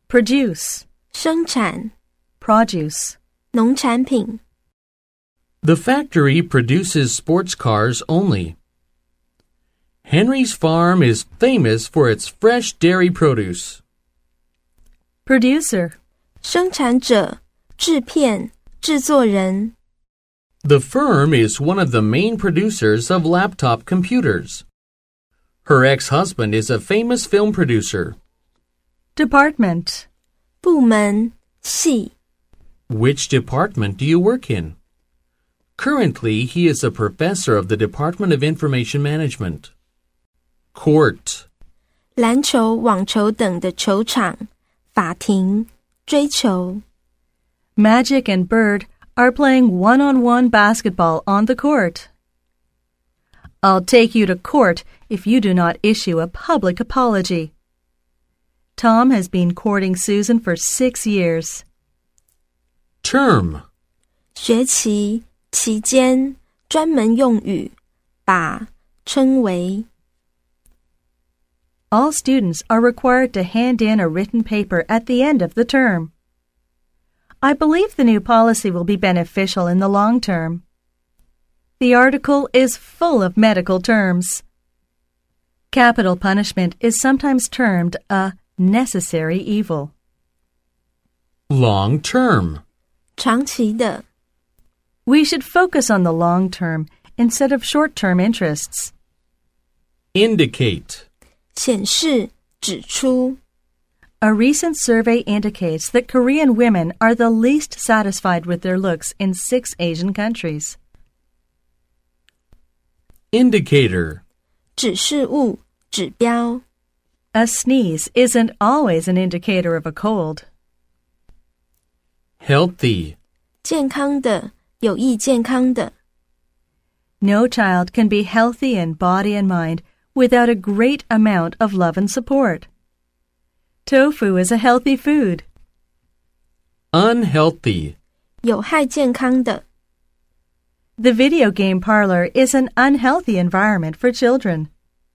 produce, 生产 produce. 农产品 The factory produces sports cars only. Henry's farm is famous for its fresh dairy produce. Producer, 生产者制片制作人 The firm is one of the main producers of laptop computers. Her ex-husband is a famous film producer. department, 部门系 Which department do you work in? Currently, he is a professor of the Department of Information Management. Court. 篮球网球等的球场法庭追求 Magic and Bird are playing one-on-one basketball on the court. I'll take you to court if you do not issue a public apology. Tom has been courting Susan for 6 years. Term. 学期期间专门用语把称为 All students are required to hand in a written paper at the end of the term. I believe the new policy will be beneficial in the long term. The article is full of medical terms. Capital punishment is sometimes termed a necessary evil. Long term. 长期的 We should focus on the long term instead of short-term interests. Indicate. 显示指出 A recent survey indicates that Korean women are the least satisfied with their looks in 6 Asian countries. Indicator. 指示物指标 A sneeze isn't always an indicator of a cold. Healthy. 健康的有益健康的 No child can be healthy in body and mind without a great amount of love and support. Tofu is a healthy food. Unhealthy. 有害健康的 The video game parlor is an unhealthy environment for children.